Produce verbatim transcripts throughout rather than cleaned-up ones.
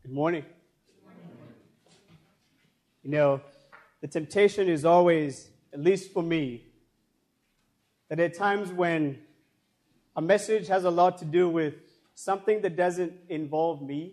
Good morning. You know, the temptation is always, at least for me, that at times when a message has a lot to do with something that doesn't involve me,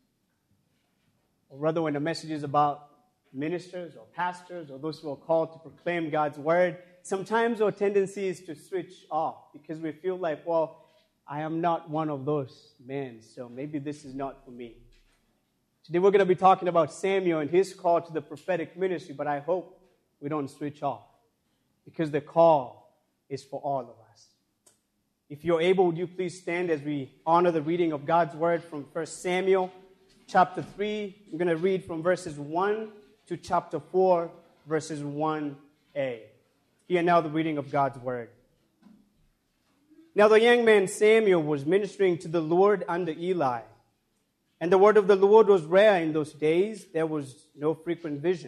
or rather when a message is about ministers or pastors or those who are called to proclaim God's word, sometimes our tendency is to switch off because we feel like, well, I am not one of those men, so maybe this is not for me. Today we're going to be talking about Samuel and his call to the prophetic ministry, but I hope we don't switch off because the call is for all of us. If you're able, would you please stand as we honor the reading of God's word from First Samuel chapter three. I'm going to read from verses one to chapter four, verses one a. Hear now the reading of God's word. Now the young man Samuel was ministering to the Lord under Eli. And the word of the Lord was rare in those days. There was no frequent vision.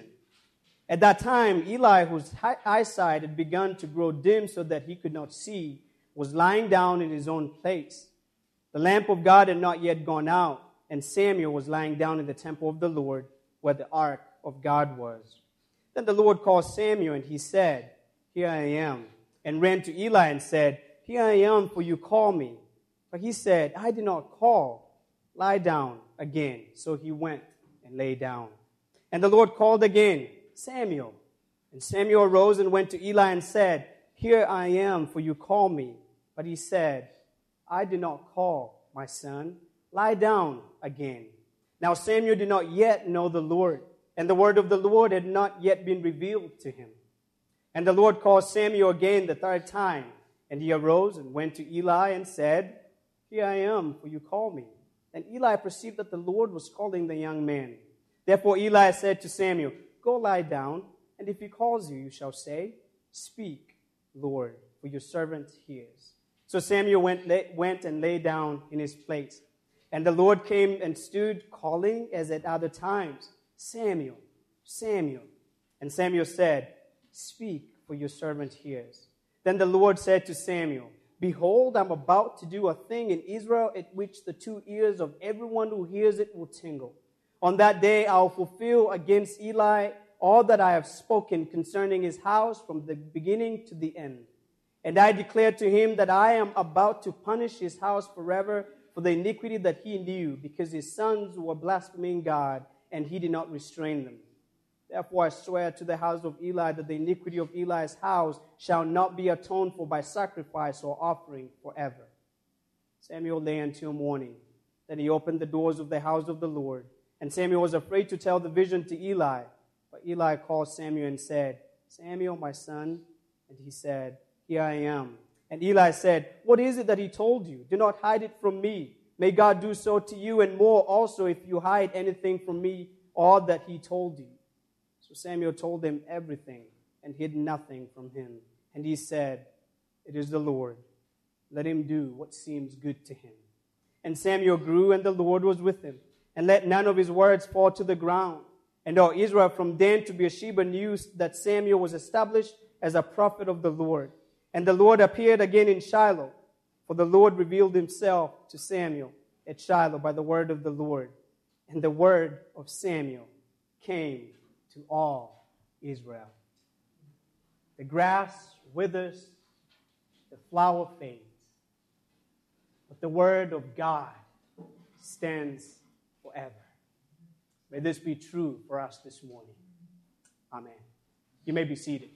At that time, Eli, whose eyesight had begun to grow dim so that he could not see, was lying down in his own place. The lamp of God had not yet gone out, and Samuel was lying down in the temple of the Lord, where the ark of God was. Then the Lord called Samuel, and he said, "Here I am," and ran to Eli and said, "Here I am, for you call me." But he said, "I did not call. Lie down again." So he went and lay down. And the Lord called again, "Samuel." And Samuel arose and went to Eli and said, "Here I am, for you call me." But he said, "I did not call, my son. Lie down again." Now Samuel did not yet know the Lord, and the word of the Lord had not yet been revealed to him. And the Lord called Samuel again the third time, and he arose and went to Eli and said, "Here I am, for you call me." And Eli perceived that the Lord was calling the young man. Therefore Eli said to Samuel, "Go lie down, and if he calls you, you shall say, 'Speak, Lord, for your servant hears.'" So Samuel went, lay, went and lay down in his place. And the Lord came and stood, calling as at other times, "Samuel, Samuel." And Samuel said, "Speak, for your servant hears." Then the Lord said to Samuel, "Behold, I'm about to do a thing in Israel at which the two ears of everyone who hears it will tingle. On that day I will fulfill against Eli all that I have spoken concerning his house from the beginning to the end. And I declare to him that I am about to punish his house forever for the iniquity that he knew, because his sons were blaspheming God, and he did not restrain them. Therefore I swear to the house of Eli that the iniquity of Eli's house shall not be atoned for by sacrifice or offering forever." Samuel lay until morning. Then he opened the doors of the house of the Lord. And Samuel was afraid to tell the vision to Eli. But Eli called Samuel and said, "Samuel, my son." And he said, "Here I am." And Eli said, "What is it that he told you? Do not hide it from me. May God do so to you and more also if you hide anything from me, all that he told you." So Samuel told him everything and hid nothing from him. And he said, "It is the Lord. Let him do what seems good to him." And Samuel grew, and the Lord was with him, and let none of his words fall to the ground. And all Israel from Dan to Beersheba knew that Samuel was established as a prophet of the Lord. And the Lord appeared again in Shiloh, for the Lord revealed himself to Samuel at Shiloh by the word of the Lord. And the word of Samuel came to all Israel. The grass withers, the flower fades, but the word of God stands forever. May this be true for us this morning. Amen. You may be seated.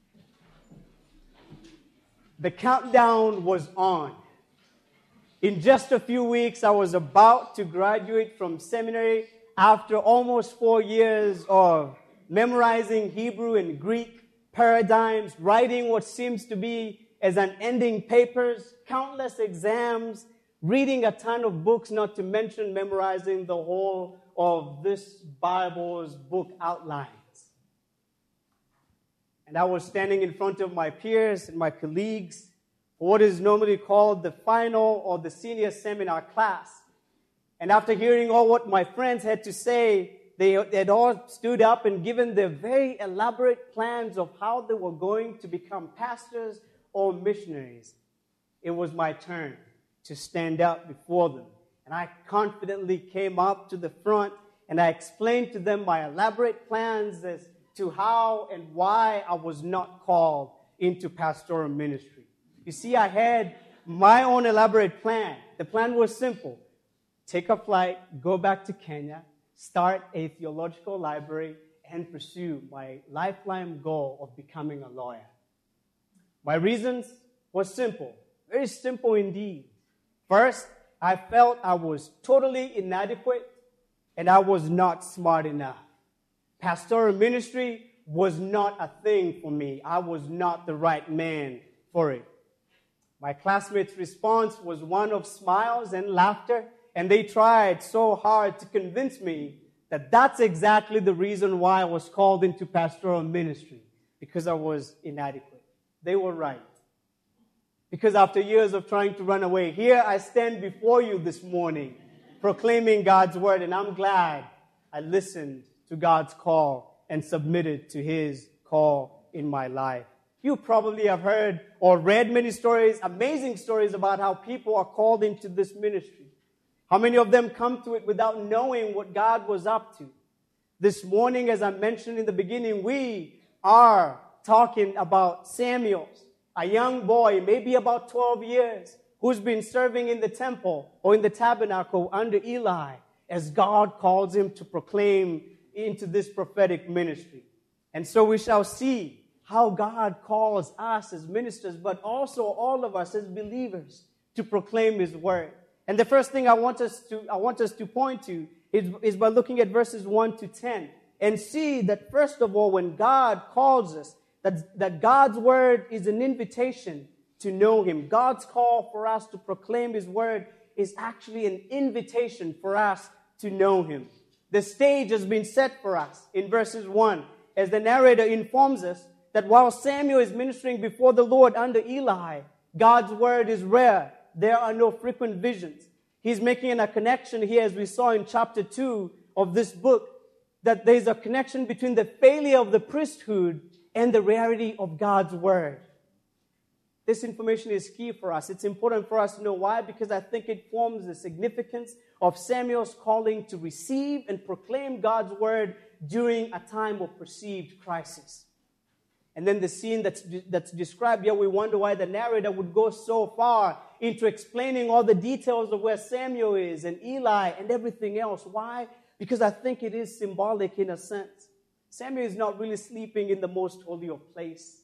The countdown was on. In just a few weeks, I was about to graduate from seminary after almost four years of memorizing Hebrew and Greek paradigms, writing what seems to be as unending papers, countless exams, reading a ton of books, not to mention memorizing the whole of this Bible's book outlines. And I was standing in front of my peers and my colleagues for what is normally called the final or the senior seminar class. And after hearing all what my friends had to say, they had all stood up and given their very elaborate plans of how they were going to become pastors or missionaries. It was my turn to stand up before them And I confidently came up to the front and I explained to them my elaborate plans as to how and why I was not called into pastoral ministry. You see, I had my own elaborate plan. The plan was simple. Take a flight, go back to Kenya, start a theological library, and pursue my lifelong goal of becoming a lawyer. My reasons were simple, very simple indeed. First, I felt I was totally inadequate and I was not smart enough. Pastoral ministry was not a thing for me. I was not the right man for it. My classmates' response was one of smiles and laughter, and they tried so hard to convince me that that's exactly the reason why I was called into pastoral ministry, because I was inadequate. They were right. Because after years of trying to run away, here I stand before you this morning, proclaiming God's word, and I'm glad I listened to God's call and submitted to His call in my life. You probably have heard or read many stories, amazing stories about how people are called into this ministry. How many of them come to it without knowing what God was up to? This morning, as I mentioned in the beginning, we are talking about Samuel, a young boy, maybe about twelve years, who's been serving in the temple or in the tabernacle under Eli as God calls him to proclaim into this prophetic ministry. And so we shall see how God calls us as ministers, but also all of us as believers to proclaim His word. And the first thing I want us to I want us to point to is, is by looking at verses one to ten and see that first of all, when God calls us, that, that God's word is an invitation to know Him. God's call for us to proclaim His word is actually an invitation for us to know Him. The stage has been set for us in verses one, as the narrator informs us that while Samuel is ministering before the Lord under Eli, God's word is rare. There are no frequent visions. He's making a connection here, as we saw in chapter two of this book, that there's a connection between the failure of the priesthood and the rarity of God's word. This information is key for us. It's important for us to know why, because I think it forms the significance of Samuel's calling to receive and proclaim God's word during a time of perceived crisis. And then the scene that's, that's described here, we wonder why the narrator would go so far into explaining all the details of where Samuel is and Eli and everything else. Why? Because I think it is symbolic in a sense. Samuel is not really sleeping in the most holy of places.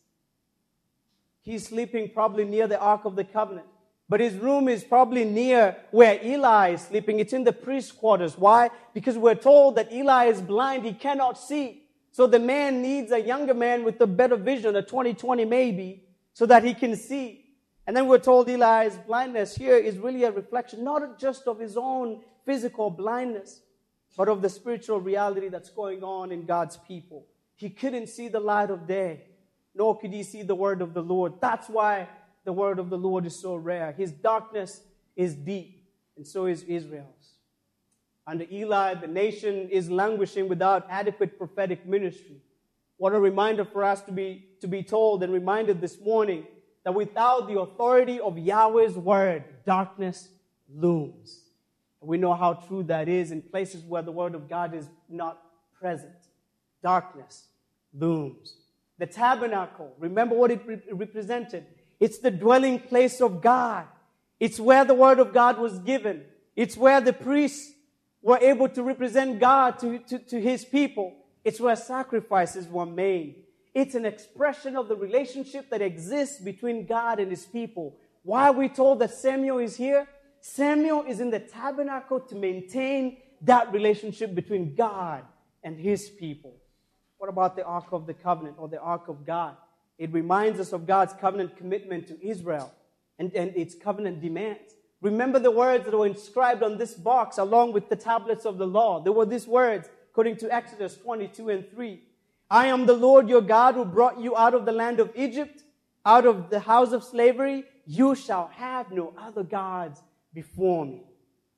He's sleeping probably near the Ark of the Covenant. But his room is probably near where Eli is sleeping. It's in the priest's quarters. Why? Because we're told that Eli is blind. He cannot see. So the man needs a younger man with a better vision, a twenty twenty maybe, so that he can see. And then we're told Eli's blindness here is really a reflection, not just of his own physical blindness, but of the spiritual reality that's going on in God's people. He couldn't see the light of day, nor could he see the word of the Lord. That's why the word of the Lord is so rare. His darkness is deep, and so is Israel's. Under Eli, the nation is languishing without adequate prophetic ministry. What a reminder for us to be, to be told and reminded this morning that without the authority of Yahweh's word, darkness looms. We know how true that is in places where the word of God is not present. Darkness looms. The tabernacle, remember what it re- represented. It's the dwelling place of God. It's where the word of God was given. It's where the priests were able to represent God to, to, to His people. It's where sacrifices were made. It's an expression of the relationship that exists between God and His people. Why are we told that Samuel is here? Samuel is in the tabernacle to maintain that relationship between God and His people. What about the Ark of the Covenant or the Ark of God? It reminds us of God's covenant commitment to Israel and, and its covenant demands. Remember the words that were inscribed on this box along with the tablets of the law. There were these words, according to Exodus twenty-two and three. I am the Lord your God who brought you out of the land of Egypt, out of the house of slavery. You shall have no other gods before me.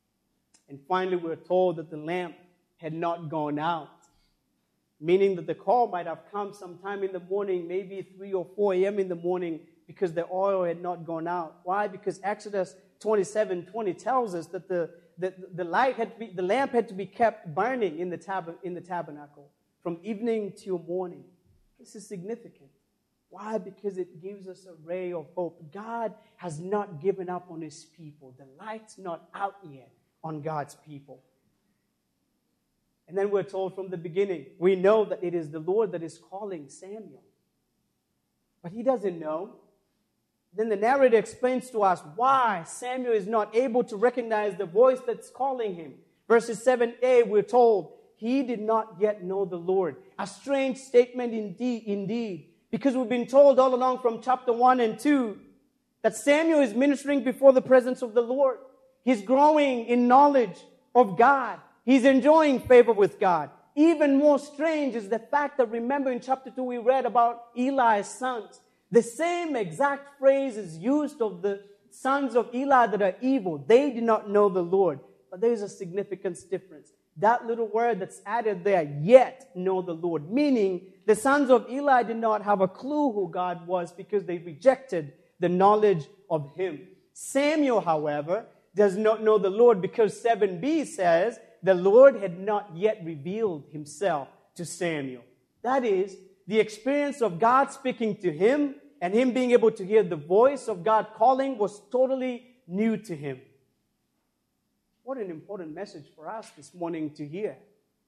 And finally, we're told that the lamp had not gone out, meaning that the call might have come sometime in the morning, maybe three or four a.m. in the morning, because the oil had not gone out. Why? Because Exodus twenty-seven twenty tells us that the, the, the light had to be, the lamp had to be kept burning in the, tab, in the tabernacle from evening till morning. This is significant. Why? Because it gives us a ray of hope. God has not given up on His people. The light's not out yet on God's people. And then we're told from the beginning, we know that it is the Lord that is calling Samuel. But he doesn't know. Then the narrator explains to us why Samuel is not able to recognize the voice that's calling him. Verses seven a, we're told, he did not yet know the Lord. A strange statement indeed, indeed. Because we've been told all along from chapter one and two that Samuel is ministering before the presence of the Lord. He's growing in knowledge of God. He's enjoying favor with God. Even more strange is the fact that, remember in chapter two we read about Eli's sons. The same exact phrase is used of the sons of Eli that are evil. They did not know the Lord. But there is a significant difference. That little word that's added there, yet know the Lord. Meaning, the sons of Eli did not have a clue who God was because they rejected the knowledge of Him. Samuel, however, does not know the Lord because seven b says, the Lord had not yet revealed Himself to Samuel. That is, the experience of God speaking to him and him being able to hear the voice of God calling was totally new to him. What an important message for us this morning to hear.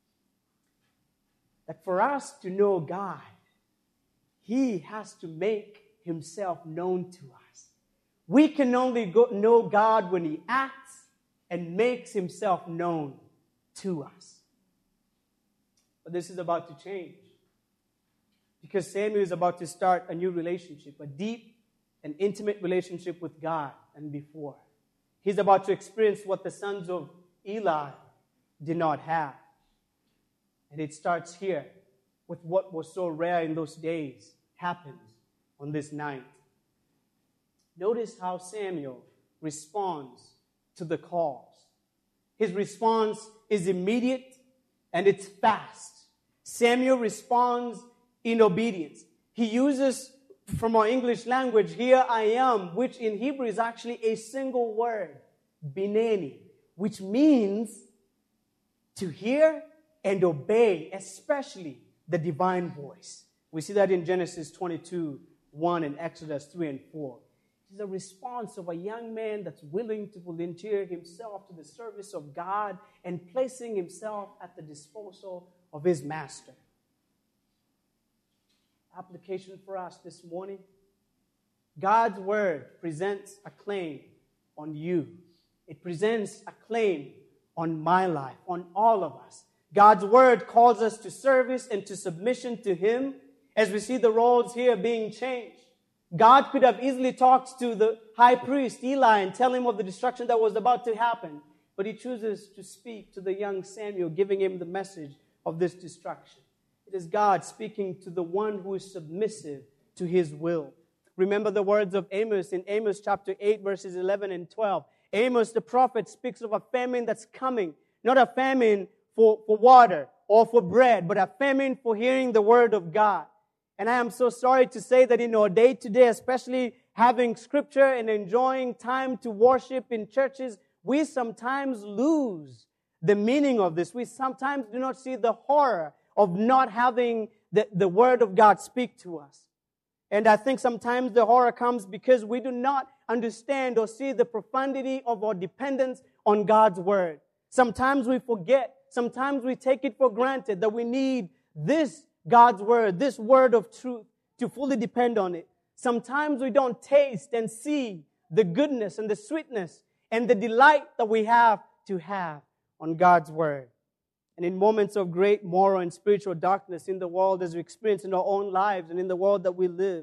That for us to know God, He has to make Himself known to us. We can only go, know God when He acts and makes Himself known to us. But this is about to change. Because Samuel is about to start a new relationship, a deep and intimate relationship with God than before. He's about to experience what the sons of Eli did not have. And it starts here with what was so rare in those days happens on this night. Notice how Samuel responds to the calls. His response is immediate and it's fast. Samuel responds in obedience. He uses, from our English language, here I am, which in Hebrew is actually a single word, bineni, which means to hear and obey, especially the divine voice. We see that in Genesis twenty-two, one and Exodus three and four. It's a response of a young man that's willing to volunteer himself to the service of God and placing himself at the disposal of his master. Application for us this morning. God's word presents a claim on you. It presents a claim on my life, on all of us. God's word calls us to service and to submission to Him as we see the roles here being changed. God could have easily talked to the high priest, Eli, and tell him of the destruction that was about to happen. But He chooses to speak to the young Samuel, giving him the message of this destruction. It is God speaking to the one who is submissive to His will. Remember the words of Amos in Amos chapter eight, verses eleven and twelve. Amos, the prophet, speaks of a famine that's coming. Not a famine for, for water or for bread, but a famine for hearing the word of God. And I am so sorry to say that in our day today, especially having scripture and enjoying time to worship in churches, we sometimes lose the meaning of this. We sometimes do not see the horror of not having the, the word of God speak to us. And I think sometimes the horror comes because we do not understand or see the profundity of our dependence on God's word. Sometimes we forget, sometimes we take it for granted that we need this God's word, this word of truth, to fully depend on it. Sometimes we don't taste and see the goodness and the sweetness and the delight that we have to have on God's word. And in moments of great moral and spiritual darkness in the world as we experience in our own lives and in the world that we live,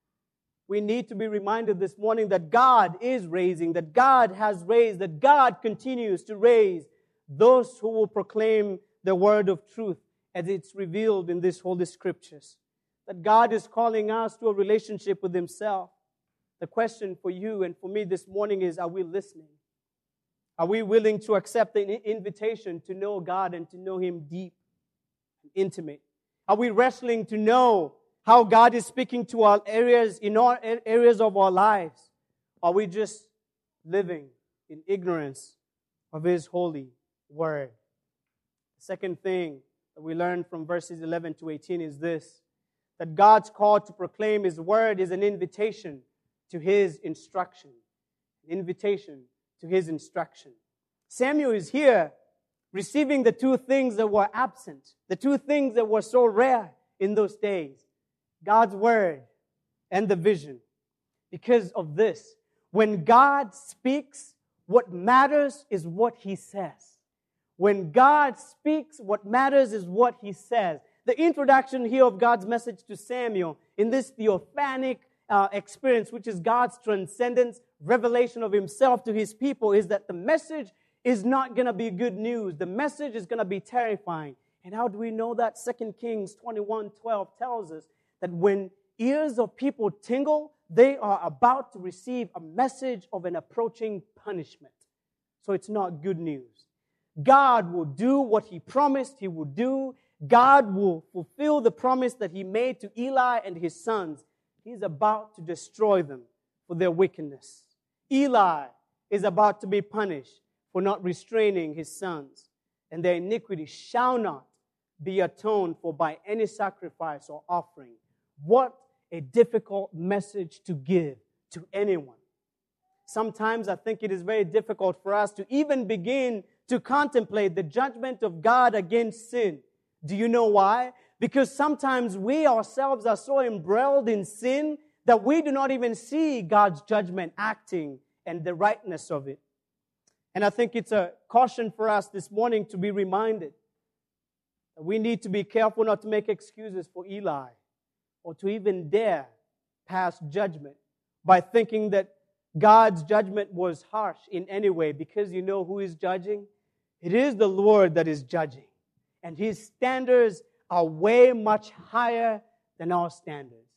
we need to be reminded this morning that God is raising, that God has raised, that God continues to raise those who will proclaim the word of truth as it's revealed in these holy scriptures. That God is calling us to a relationship with Himself. The question for you and for me this morning is, are we listening? Are we willing to accept the invitation to know God and to know Him deep and intimate? Are we wrestling to know how God is speaking to our areas, in all areas of our lives? Are we just living in ignorance of His holy word. The second thing that we learn from verses eleven to eighteen is this, that God's call to proclaim His word is an invitation to His instruction. An invitation to His instruction. Samuel is here receiving the two things that were absent, the two things that were so rare in those days, God's word and the vision. Because of this, when God speaks, what matters is what He says. When God speaks, what matters is what He says. The introduction here of God's message to Samuel in this theophanic uh, experience, which is God's transcendence, revelation of Himself to His people, is that the message is not going to be good news. The message is going to be terrifying. And how do we know that? Second Kings twenty-one twelve tells us that when ears of people tingle, they are about to receive a message of an approaching punishment. So it's not good news. God will do what He promised He would do. God will fulfill the promise that He made to Eli and his sons. He's about to destroy them for their wickedness. Eli is about to be punished for not restraining his sons, and their iniquity shall not be atoned for by any sacrifice or offering. What a difficult message to give to anyone. Sometimes I think it is very difficult for us to even begin to contemplate the judgment of God against sin. Do you know why? Because sometimes we ourselves are so embroiled in sin that we do not even see God's judgment acting and the rightness of it. And I think it's a caution for us this morning to be reminded that we need to be careful not to make excuses for Eli or to even dare pass judgment by thinking that God's judgment was harsh in any way, because you know who is judging? It is the Lord that is judging. And His standards are way much higher than our standards.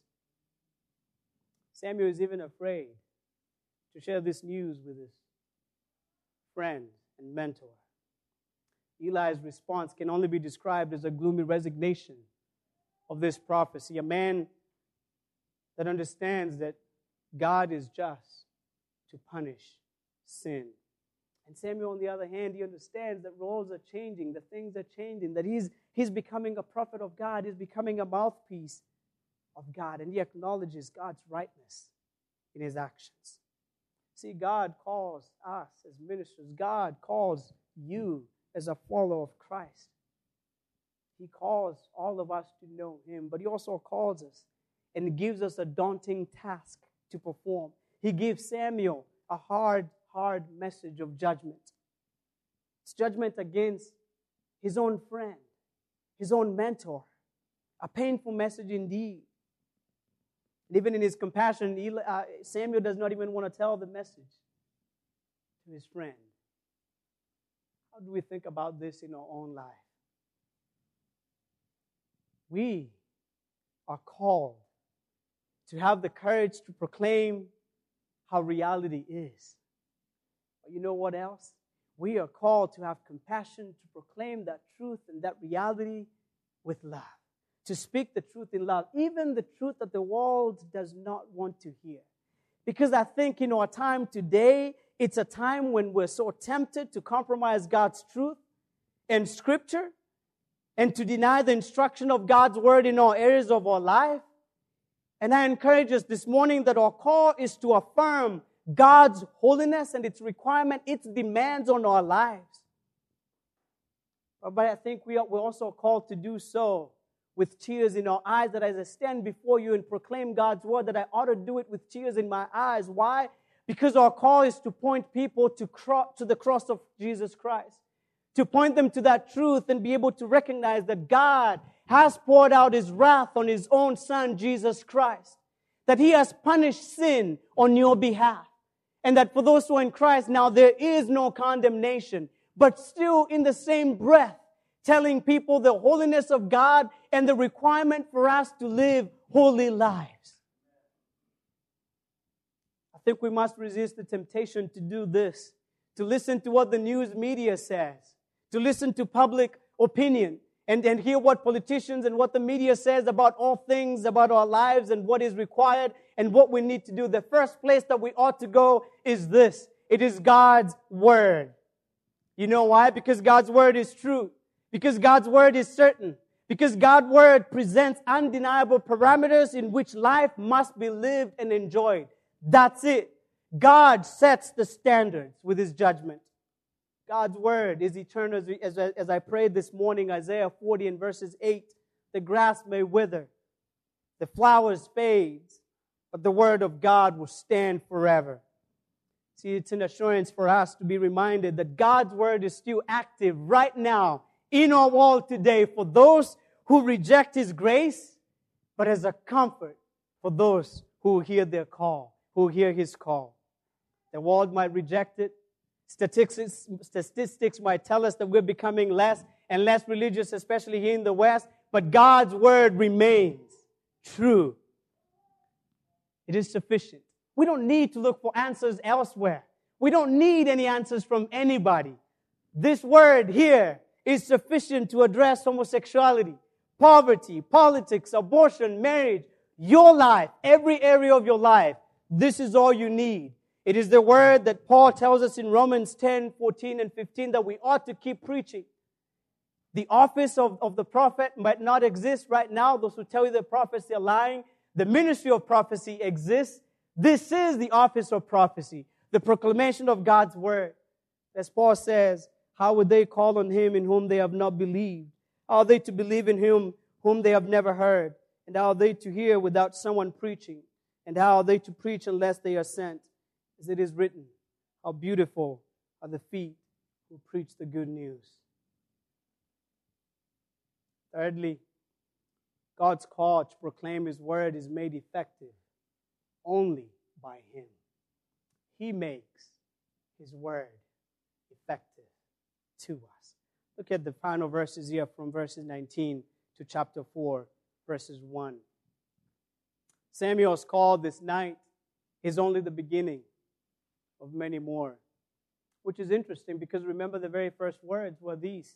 Samuel is even afraid to share this news with his friend and mentor. Eli's response can only be described as a gloomy resignation of this prophecy. A man that understands that God is just to punish sin. And Samuel, on the other hand, he understands that roles are changing, that things are changing, that he's, he's becoming a prophet of God, he's becoming a mouthpiece of God, and he acknowledges God's rightness in his actions. See, God calls us as ministers. God calls you as a follower of Christ. He calls all of us to know Him, but He also calls us and gives us a daunting task to perform. He gives Samuel a hard, hard message of judgment. It's judgment against his own friend, his own mentor. A painful message indeed. And even in his compassion, Eli, uh, Samuel does not even want to tell the message to his friend. How do we think about this in our own life? We are called to have the courage to proclaim how reality is. But you know what else? We are called to have compassion to proclaim that truth and that reality with love. To speak the truth in love, even the truth that the world does not want to hear. Because I think in our time today, it's a time when we're so tempted to compromise God's truth and Scripture and to deny the instruction of God's Word in all areas of our life. And I encourage us this morning that our call is to affirm God's holiness and its requirement, its demands on our lives. But I think we are, we're also called to do so with tears in our eyes, that as I stand before you and proclaim God's word, that I ought to do it with tears in my eyes. Why? Because our call is to point people to, cro- to the cross of Jesus Christ, to point them to that truth and be able to recognize that God has poured out His wrath on His own Son, Jesus Christ, that He has punished sin on your behalf, and that for those who are in Christ now there is no condemnation, but still in the same breath, telling people the holiness of God and the requirement for us to live holy lives. I think we must resist the temptation to do this, to listen to what the news media says, to listen to public opinion, and, and hear what politicians and what the media says about all things, about our lives and what is required and what we need to do. The first place that we ought to go is this. It is God's Word. You know why? Because God's word is true. Because God's word is certain. Because God's word presents undeniable parameters in which life must be lived and enjoyed. That's it. God sets the standards with His judgment. God's word is eternal. As, as I prayed this morning, Isaiah forty and verses eight, the grass may wither, the flowers fade, but the word of God will stand forever. See, it's an assurance for us to be reminded that God's word is still active right now in our world today for those who reject His grace, but as a comfort for those who hear their call, who hear His call. The world might reject it. Statistics, statistics might tell us that we're becoming less and less religious, especially here in the West, but God's word remains true. It is sufficient. We don't need to look for answers elsewhere. We don't need any answers from anybody. This word here is sufficient to address homosexuality, poverty, politics, abortion, marriage, your life, every area of your life. This is all you need. It is the word that Paul tells us in Romans ten, fourteen, and fifteen that we ought to keep preaching. The office of, of the prophet might not exist right now. Those who tell you the prophets are lying. The ministry of prophecy exists. This is the office of prophecy, the proclamation of God's word. As Paul says, how would they call on Him in whom they have not believed? How are they to believe in Him whom they have never heard? And how are they to hear without someone preaching? And how are they to preach unless they are sent? As it is written, how beautiful are the feet who preach the good news. Thirdly, God's call to proclaim His word is made effective only by Him. He makes His word effective to us. Look at the final verses here from verses nineteen to chapter four, verses one. Samuel's call this night is only the beginning of many more, which is interesting because remember the very first words were these.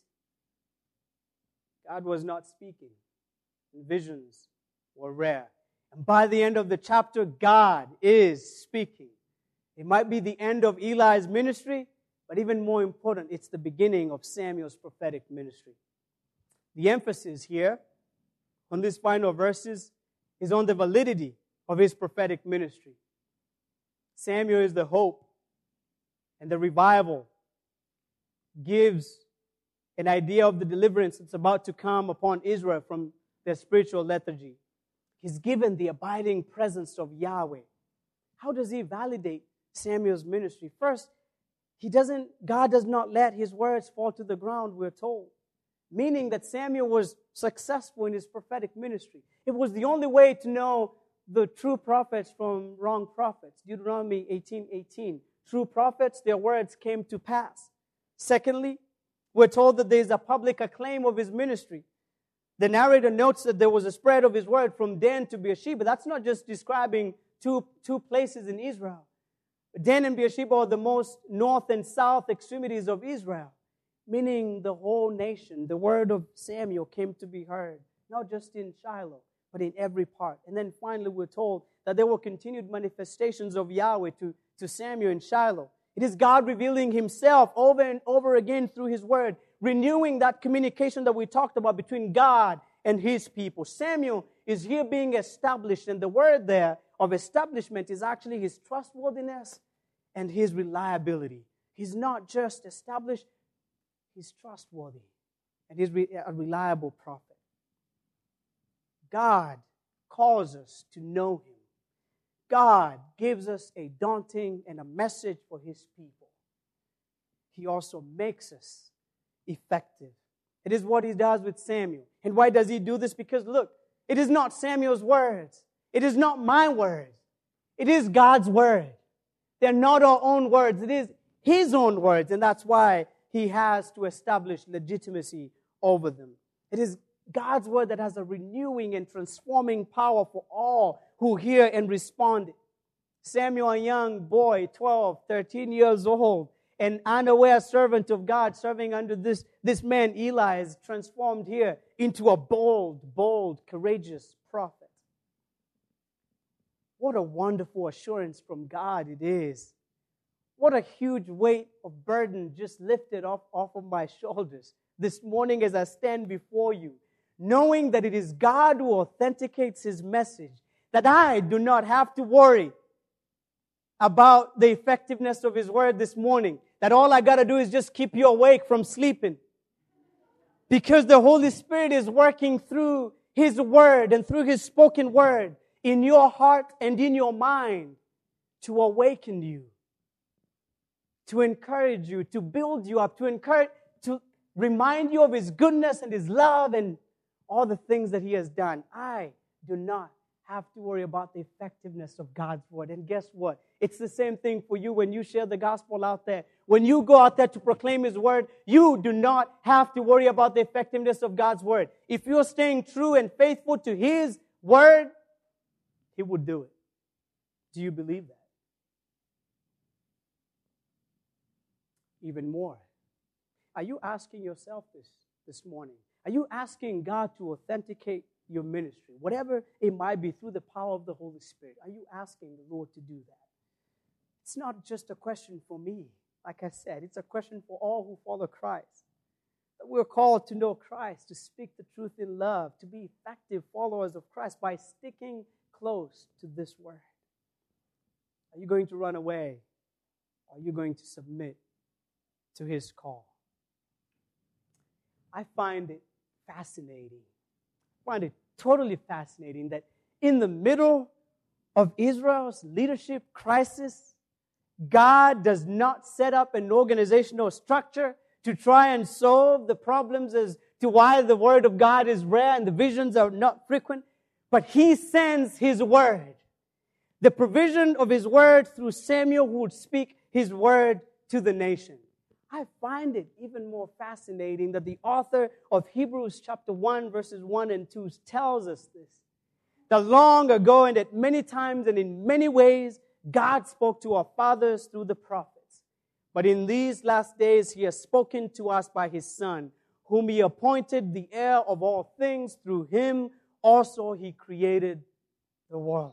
God was not speaking, and visions were rare. And by the end of the chapter, God is speaking. It might be the end of Eli's ministry, but even more important, it's the beginning of Samuel's prophetic ministry. The emphasis here on these final verses is on the validity of his prophetic ministry. Samuel is the hope, and the revival gives an idea of the deliverance that's about to come upon Israel from their spiritual lethargy. He's given the abiding presence of Yahweh. How does he validate Samuel's ministry? First, he doesn't, God does not let his words fall to the ground, we're told. Meaning that Samuel was successful in his prophetic ministry. It was the only way to know the true prophets from wrong prophets. Deuteronomy eighteen eighteen. True prophets, their words came to pass. Secondly, we're told that there is a public acclaim of his ministry. The narrator notes that there was a spread of his word from Dan to Beersheba. That's not just describing two, two places in Israel. Dan and Beersheba are the most north and south extremities of Israel, meaning the whole nation. The word of Samuel came to be heard, not just in Shiloh, but in every part. And then finally we're told that there were continued manifestations of Yahweh to, to Samuel in Shiloh. It is God revealing Himself over and over again through His word, renewing that communication that we talked about between God and His people. Samuel is here being established, and the word there of establishment is actually his trustworthiness and his reliability. He's not just established, he's trustworthy, and he's a reliable prophet. God calls us to know Him. God gives us a daunting and a message for His people. He also makes us effective. It is what He does with Samuel. And why does He do this? Because look, it is not Samuel's words. It is not my words. It is God's word. They're not our own words. It is His own words. And that's why He has to establish legitimacy over them. It is God's word that has a renewing and transforming power for all who hear and respond. Samuel, a young boy, twelve, thirteen years old, an unaware servant of God serving under this, this man, Eli, is transformed here into a bold, bold, courageous prophet. What a wonderful assurance from God it is What a huge weight of burden just lifted off, off of my shoulders this morning as I stand before you, knowing that it is God who authenticates His message, that I do not have to worry about the effectiveness of His word this morning, that all I got to do is just keep you awake from sleeping. Because the Holy Spirit is working through His word and through His spoken word in your heart and in your mind to awaken you, to encourage you, to build you up, to encourage, to remind you of His goodness and His love and all the things that He has done. I do not have to worry about the effectiveness of God's word. And guess what? It's the same thing for you when you share the gospel out there. When you go out there to proclaim His word, you do not have to worry about the effectiveness of God's word. If you're staying true and faithful to His word, He will do it. Do you believe that? Even more, are you asking yourself this this morning? Are you asking God to authenticate your ministry, whatever it might be, through the power of the Holy Spirit? Are you asking the Lord to do that? It's not just a question for me. Like I said, it's a question for all who follow Christ. That we're called to know Christ, to speak the truth in love, to be effective followers of Christ by sticking close to this word. Are you going to run away? Or are you going to submit to His call? I find it fascinating. I find it totally fascinating that in the middle of Israel's leadership crisis, God does not set up an organizational structure to try and solve the problems as to why the word of God is rare and the visions are not frequent, but He sends His word. The provision of His word through Samuel, who would speak His word to the nation. I find it even more fascinating that the author of Hebrews chapter one, verses one and two tells us this. That long ago and at many times and in many ways, God spoke to our fathers through the prophets. But in these last days, He has spoken to us by His Son, whom He appointed the heir of all things. Through Him also He created the world.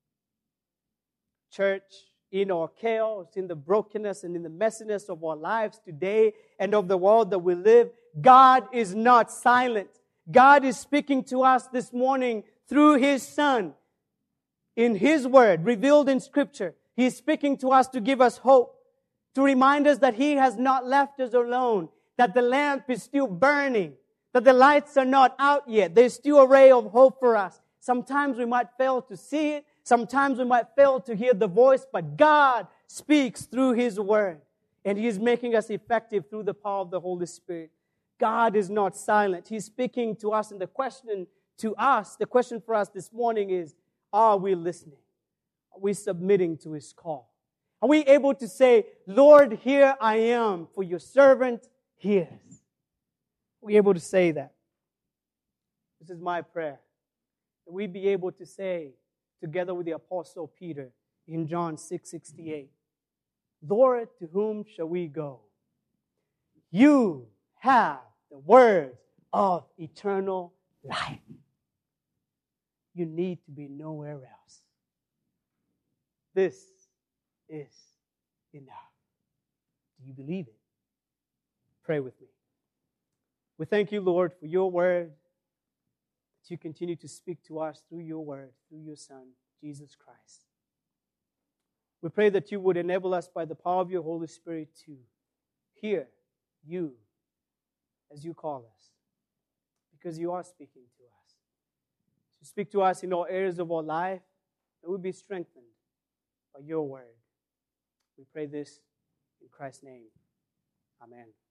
Church, in our chaos, in the brokenness and in the messiness of our lives today and of the world that we live, God is not silent. God is speaking to us this morning through His Son. In His word, revealed in Scripture, He is speaking to us to give us hope, to remind us that He has not left us alone, that the lamp is still burning, that the lights are not out yet. There's still a ray of hope for us. Sometimes we might fail to see it. Sometimes we might fail to hear the voice, but God speaks through His word, and He is making us effective through the power of the Holy Spirit. God is not silent. He's speaking to us, and the question to us, the question for us this morning is, are we listening? Are we submitting to His call? Are we able to say, Lord, here I am, for your servant hears? Are we able to say that? This is my prayer, that we be able to say, together with the Apostle Peter in John six sixty-eight, Lord, to whom shall we go? You have the words of eternal life. You need to be nowhere else. This is enough. Do you believe it? Pray with me. We thank you, Lord, for your word, that you continue to speak to us through your word, through your Son, Jesus Christ. We pray that you would enable us by the power of your Holy Spirit to hear you as you call us, because you are speaking to us. To speak to us in all areas of our life, that we be strengthened by your word. We pray this in Christ's name. Amen.